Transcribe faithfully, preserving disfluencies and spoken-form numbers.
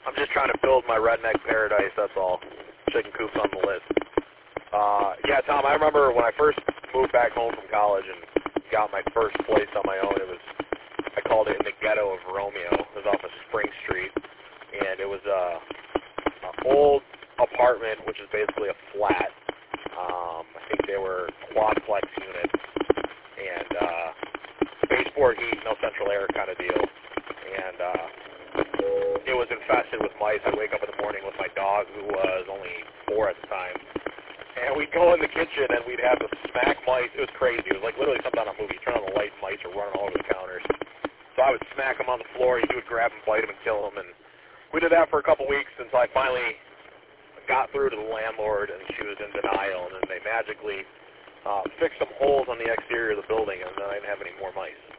I'm just trying to build my redneck paradise, that's all. Chicken coop's on the list. Uh, yeah, Tom, I remember when I first moved back home from college and got my first place on my own, it was, I called it in the ghetto of Romeo. It was off of Spring Street, and it was a, a old apartment, which is basically a flat. Um, I think they were quadplex units, and uh, baseboard heat, no central air kind of deal. And uh, it was infested with mice. I'd wake up in the morning with my dog, who was only four at the time, and we'd go in the kitchen and we'd have to smack mice. It was crazy. It was like literally something on a movie. Turn on the light, mice are running all over the counters. So I would smack them on the floor. He would grab them, bite them, and kill them. And we did that for a couple weeks until I finally got through to the landlord, and she was in denial. And then they magically uh, fixed some holes on the exterior of the building, and then I didn't have any more mice.